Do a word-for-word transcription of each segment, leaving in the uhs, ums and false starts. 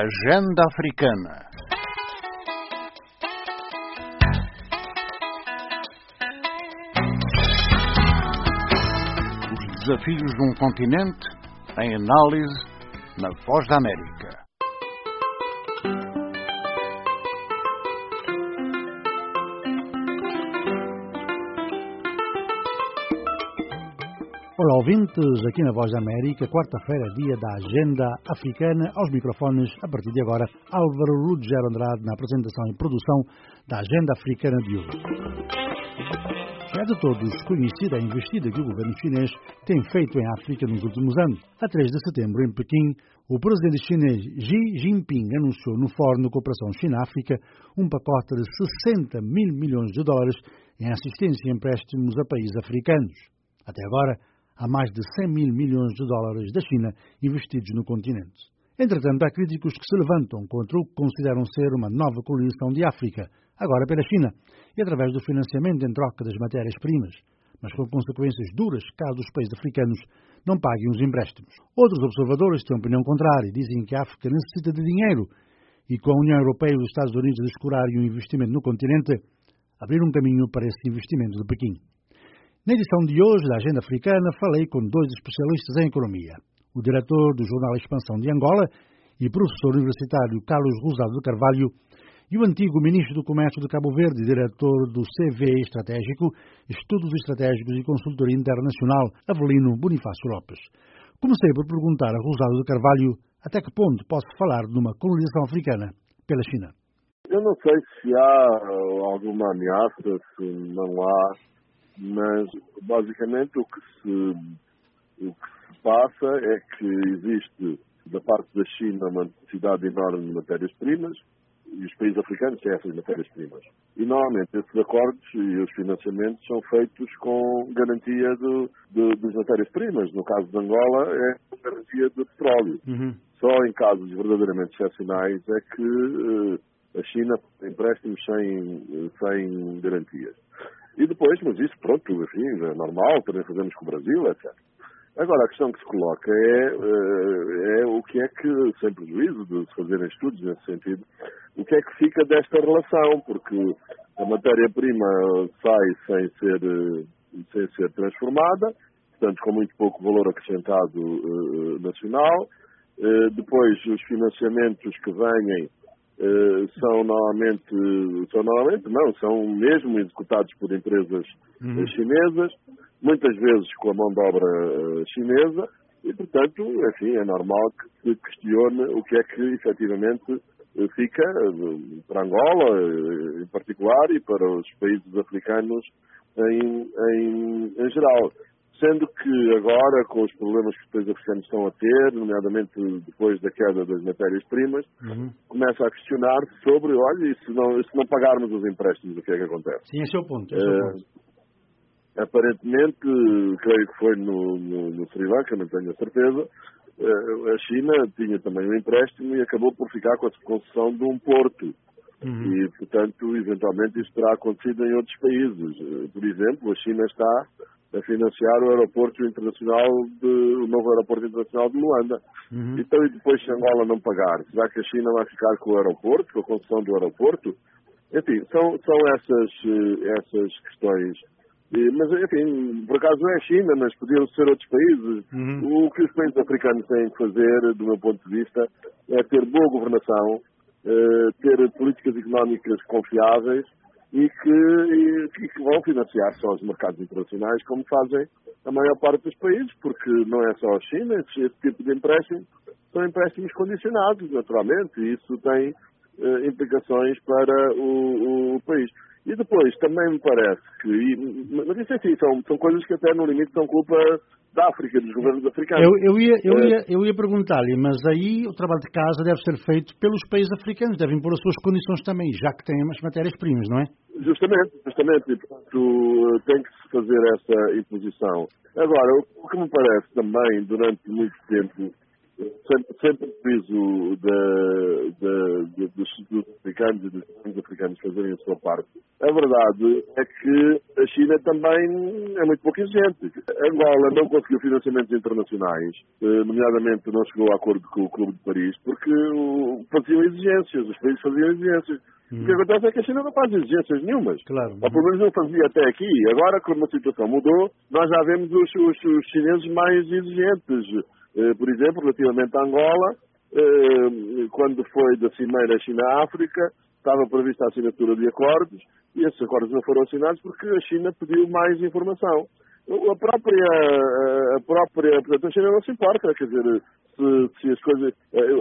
Agenda Africana. Os desafios de um continente em análise na Voz da América. Olá, ouvintes, aqui na Voz da América, quarta-feira, dia da Agenda Africana, aos microfones, a partir de agora, Álvaro Ruggiero Andrade na apresentação e produção da Agenda Africana de hoje. É de todos conhecida a investida que o governo chinês tem feito em África nos últimos anos. A três de setembro, em Pequim, o presidente chinês Xi Jinping anunciou no Fórum de Cooperação China-África um pacote de sessenta mil milhões de dólares em assistência e empréstimos a países africanos. Até agora, há mais de cem mil milhões de dólares da China investidos no continente. Entretanto, há críticos que se levantam contra o que consideram ser uma nova colonização de África, agora pela China, e através do financiamento em troca das matérias-primas, mas com consequências duras caso os países africanos não paguem os empréstimos. Outros observadores têm opinião contrária e dizem que a África necessita de dinheiro e com a União Europeia e os Estados Unidos a descurarem o investimento no continente, abrir um caminho para esse investimento de Pequim. Na edição de hoje da Agenda Africana, falei com dois especialistas em economia. O diretor do jornal Expansão de Angola e professor universitário Carlos Rosado de Carvalho e o antigo ministro do Comércio de Cabo Verde e diretor do C V E Estratégico, Estudos Estratégicos e Consultoria Internacional, Avelino Bonifácio Lopes. Comecei por perguntar a Rosado de Carvalho até que ponto posso falar de uma colonização africana pela China. Eu não sei se há alguma ameaça, se não há, mas basicamente o que se, o que se passa é que existe da parte da China uma necessidade enorme de matérias-primas e os países africanos têm essas matérias-primas. E normalmente esses acordos e os financiamentos são feitos com garantia do, do, das matérias-primas. No caso de Angola é garantia de petróleo. Uhum. Só em casos verdadeiramente excepcionais é que uh, a China tem empréstimos sem, sem garantias. E depois, mas isso, pronto, enfim, é normal, também fazemos com o Brasil, etcétera. Agora, a questão que se coloca é, é o que é que, sem prejuízo de se fazerem estudos nesse sentido, o que é que fica desta relação, porque a matéria-prima sai sem ser, sem ser transformada, portanto, com muito pouco valor acrescentado uh, nacional. Uh, depois, os financiamentos que vêm Uh, são normalmente, são normalmente, não, são mesmo executados por empresas uhum. chinesas, muitas vezes com a mão de obra uh, chinesa, e portanto, enfim, é normal que se questione o que é que efetivamente uh, fica uh, para Angola, uh, em particular, e para os países africanos em, em, em geral. Sendo que agora, com os problemas que os países africanos estão a ter, nomeadamente depois da queda das matérias-primas, uhum. começa a questionar-se sobre, olha, e se não, e se não pagarmos os empréstimos, o que é que acontece? Sim, esse é o ponto. Esse é o ponto. Uh, aparentemente, creio que foi no, no, no Sri Lanka, não tenho a certeza, uh, a China tinha também um empréstimo e acabou por ficar com a concessão de um porto. Uhum. E, portanto, eventualmente isso terá acontecido em outros países. Uh, por exemplo, a China está a financiar o aeroporto internacional de, o novo aeroporto internacional de Luanda. Uhum. Então, e depois se Angola não pagar, será que a China vai ficar com o aeroporto, com a construção do aeroporto? Enfim, são, são essas, essas questões. E, mas, enfim, por acaso não é a China, mas podiam ser outros países. Uhum. O que os países africanos têm que fazer, do meu ponto de vista, é ter boa governação, ter políticas económicas confiáveis, e que, e, e que vão financiar só os mercados internacionais, como fazem a maior parte dos países, porque não é só a China, esse, esse tipo de empréstimo são empréstimos condicionados, naturalmente, e isso tem uh, implicações para o, o país. E depois, também me parece que, e, mas isso é assim, são, são coisas que até no limite são culpa da África, dos governos africanos. Eu, eu, ia, eu, ia, eu ia perguntar-lhe, mas aí o trabalho de casa deve ser feito pelos países africanos, devem pôr as suas condições também, já que têm as matérias-primas, não é? Justamente, justamente, e portanto tem que se fazer essa imposição. Agora, o que me parece também, durante muito tempo, sempre, sempre preciso de, de, de, dos, dos africanos e dos países africanos fazerem a sua parte. A verdade é que a China também é muito pouco exigente. Angola não conseguiu financiamentos internacionais, nomeadamente não chegou a acordo com o Clube de Paris, porque faziam exigências, os países faziam exigências. Hum. O que acontece é que a China não faz exigências nenhumas. Claro. Ou pelo menos não fazia até aqui. Agora, quando a situação mudou, nós já vemos os, os, os chineses mais exigentes. Por exemplo, relativamente a Angola, quando foi da Cimeira China-África, estava prevista a assinatura de acordos e esses acordos não foram assinados porque a China pediu mais informação. A própria, a própria, portanto, a China não se importa, quer dizer, se, se as coisas,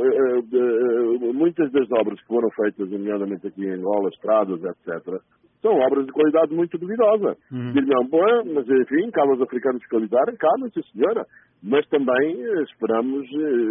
muitas das obras que foram feitas, nomeadamente aqui em Angola, estradas, etcétera, são obras de qualidade muito duvidosa. Uhum. Diriam, bom, mas enfim, cabe aos africanos fiscalizarem, cabe, sim senhora. Mas também esperamos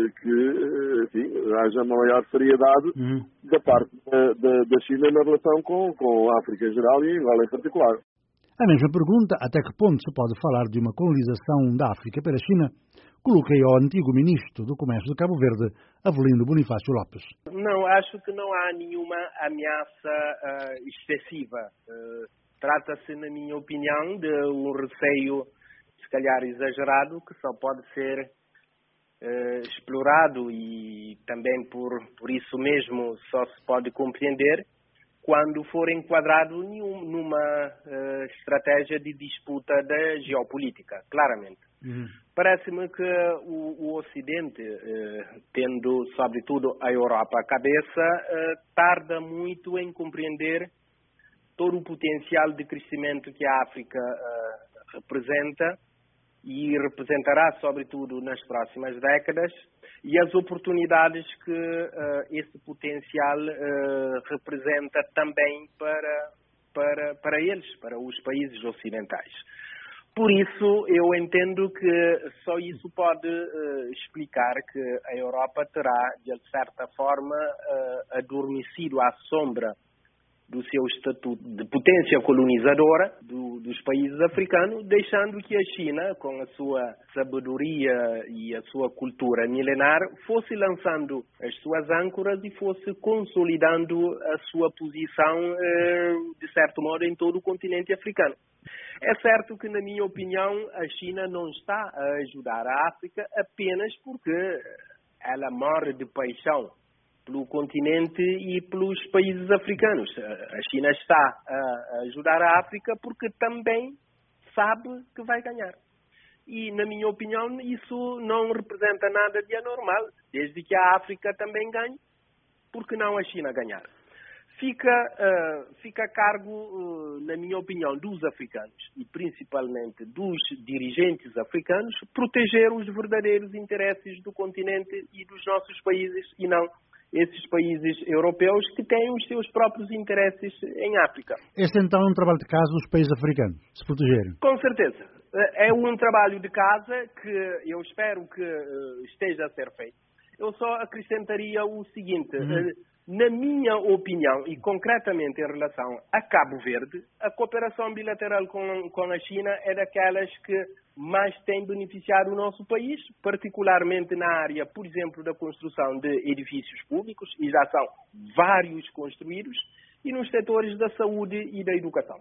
que, enfim, haja uma maior seriedade uhum. da parte da, da, da China na relação com, com a África em geral e Angola em particular. A mesma pergunta, até que ponto se pode falar de uma colonização da África pela China, coloquei ao antigo ministro do Comércio de Cabo Verde, Avelino Bonifácio Lopes. Não, acho que não há nenhuma ameaça uh, excessiva. Uh, trata-se, na minha opinião, de um receio, se calhar exagerado, que só pode ser uh, explorado e também por, por isso mesmo só se pode compreender quando for enquadrado numa uh, estratégia de disputa da geopolítica, claramente. Uhum. Parece-me que o, o Ocidente, uh, tendo sobretudo a Europa à cabeça, uh, tarda muito em compreender todo o potencial de crescimento que a África uh, representa e representará sobretudo nas próximas décadas, e as oportunidades que uh, esse potencial uh, representa também para, para, para eles, para os países ocidentais. Por isso, eu entendo que só isso pode uh, explicar que a Europa terá, de certa forma, uh, adormecido à sombra do seu estatuto de potência colonizadora do, dos países africanos, deixando que a China, com a sua sabedoria e a sua cultura milenar, fosse lançando as suas âncoras e fosse consolidando a sua posição, eh, de certo modo, em todo o continente africano. É certo que, na minha opinião, a China não está a ajudar a África apenas porque ela morre de paixão pelo continente e pelos países africanos. A China está a ajudar a África porque também sabe que vai ganhar. E, na minha opinião, isso não representa nada de anormal. Desde que a África também ganhe, por que não a China ganhar? Fica, uh, fica a cargo, uh, na minha opinião, dos africanos e principalmente dos dirigentes africanos proteger os verdadeiros interesses do continente e dos nossos países e não esses países europeus que têm os seus próprios interesses em África. Este então é um trabalho de casa dos países africanos, se protegerem? Com certeza. É um trabalho de casa que eu espero que esteja a ser feito. Eu só acrescentaria o seguinte, uhum. Na minha opinião, e concretamente em relação a Cabo Verde, a cooperação bilateral com, com a China é daquelas que mais tem beneficiado o nosso país, particularmente na área, por exemplo, da construção de edifícios públicos, e já são vários construídos, e nos setores da saúde e da educação.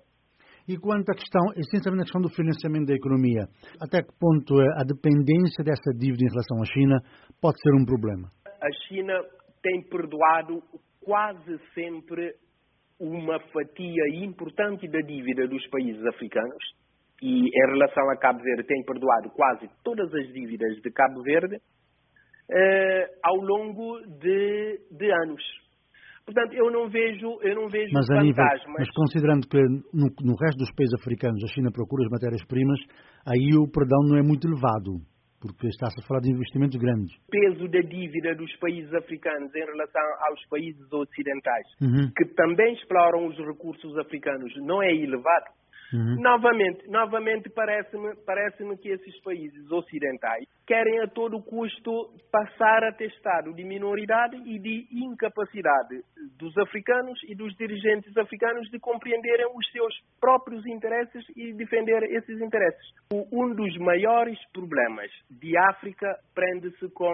E quanto à questão, essencialmente a questão do financiamento da economia, até que ponto a dependência dessa dívida em relação à China pode ser um problema? A China tem perdoado quase sempre uma fatia importante da dívida dos países africanos e, em relação a Cabo Verde, tem perdoado quase todas as dívidas de Cabo Verde eh, ao longo de, de anos. Portanto, eu não vejo, eu não vejo mas fantasmas. Nível, mas considerando que no, no resto dos países africanos a China procura as matérias-primas, aí o perdão não é muito elevado, porque está-se a falar de investimentos grandes. O peso da dívida dos países africanos em relação aos países ocidentais, uhum. que também exploram os recursos africanos, não é elevado. Uhum. Novamente, novamente parece-me, parece-me que esses países ocidentais querem a todo custo passar a ter estado de minoridade e de incapacidade dos africanos e dos dirigentes africanos de compreenderem os seus próprios interesses e defender esses interesses. Um dos maiores problemas de África prende-se com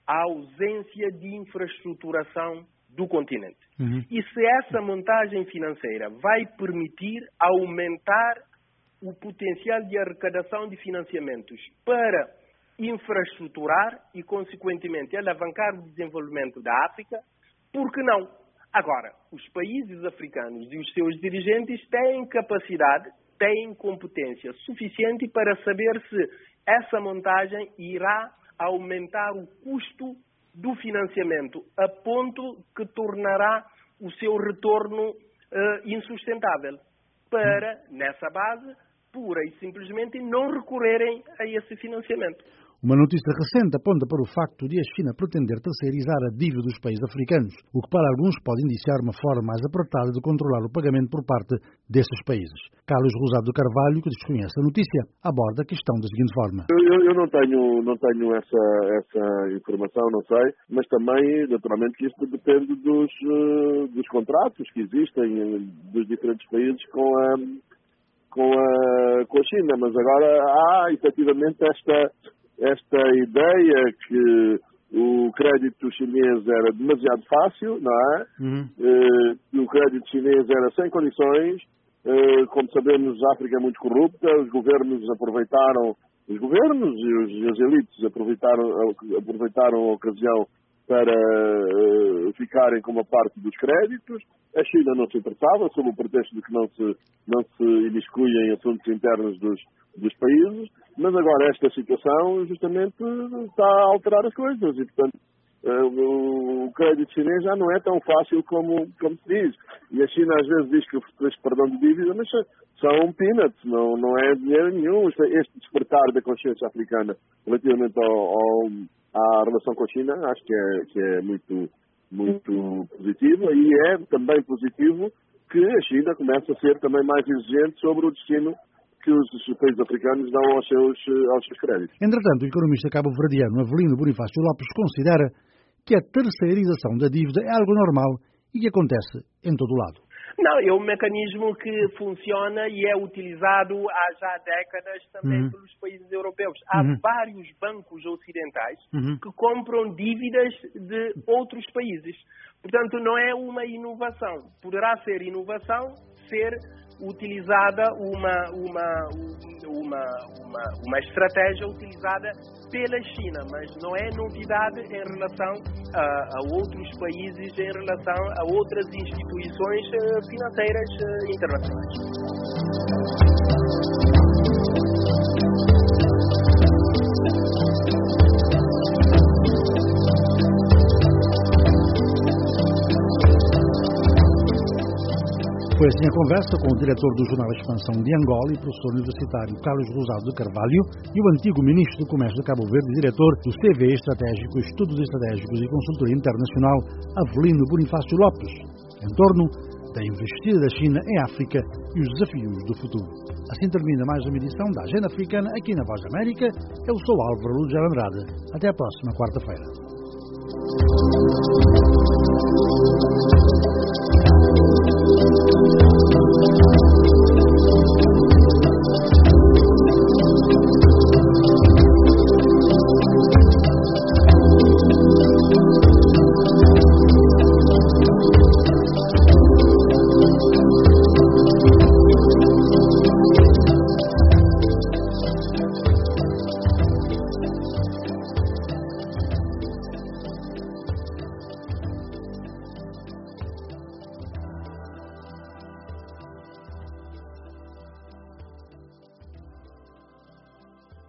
a ausência de infraestruturação do continente. Uhum. E se essa montagem financeira vai permitir aumentar o potencial de arrecadação de financiamentos para infraestruturar e, consequentemente, alavancar o desenvolvimento da África, por que não? Agora, os países africanos e os seus dirigentes têm capacidade, têm competência suficiente para saber se essa montagem irá aumentar o custo do financiamento a ponto que tornará o seu retorno uh, insustentável, para, nessa base, pura e simplesmente não recorrerem a esse financiamento. Uma notícia recente aponta para o facto de a China pretender terceirizar a dívida dos países africanos, o que para alguns pode indiciar uma forma mais apertada de controlar o pagamento por parte desses países. Carlos Rosado Carvalho, que desconhece a notícia, aborda a questão da seguinte forma. Eu, eu não tenho, não tenho essa, essa informação, não sei, mas também, naturalmente, que isto depende dos, dos contratos que existem dos diferentes países com a, com a, com a China, mas agora há efetivamente esta... esta ideia que o crédito chinês era demasiado fácil, não é? Uhum. Uh, o crédito chinês era sem condições. Uh, como sabemos, a África é muito corrupta, os governos aproveitaram, os governos e, os, e as elites aproveitaram, aproveitaram a ocasião para uh, ficarem com uma parte dos créditos. A China não se interessava, sob o pretexto de que não se, não se imiscui em assuntos internos dos, dos países, mas agora esta situação justamente está a alterar as coisas e, portanto, uh, o crédito chinês já não é tão fácil como, como se diz. E a China às vezes diz que fez perdão de dívida, mas são peanuts, não, não é dinheiro nenhum. Este despertar da consciência africana relativamente ao, ao, à relação com a China, acho que é, que é muito, muito positivo, e é também positivo que a China comece a ser também mais exigente sobre o destino que os países africanos dão aos seus, aos seus créditos. Entretanto, o economista cabo-verdiano Avelino Bonifácio Lopes considera que a terceirização da dívida é algo normal e que acontece em todo o lado. Não, é um mecanismo que funciona e é utilizado há já décadas também uhum. pelos países europeus. Há uhum. vários bancos ocidentais uhum. que compram dívidas de outros países. Portanto, não é uma inovação. Poderá ser inovação ser utilizada uma, uma, uma, uma, uma estratégia utilizada pela China, mas não é novidade em relação a, a outros países, em relação a outras instituições financeiras internacionais. Foi assim a conversa com o diretor do Jornal Expansão de Angola e professor universitário Carlos Rosado de Carvalho e o antigo ministro do Comércio de Cabo Verde e diretor do C V E Estratégico, Estudos Estratégicos e Consultoria Internacional, Avelino Bonifácio Lopes, em torno da investida da China em África e os desafios do futuro. Assim termina mais uma edição da Agenda Africana aqui na Voz da América. Eu sou Álvaro Lúcio Andrade. Até a próxima quarta-feira.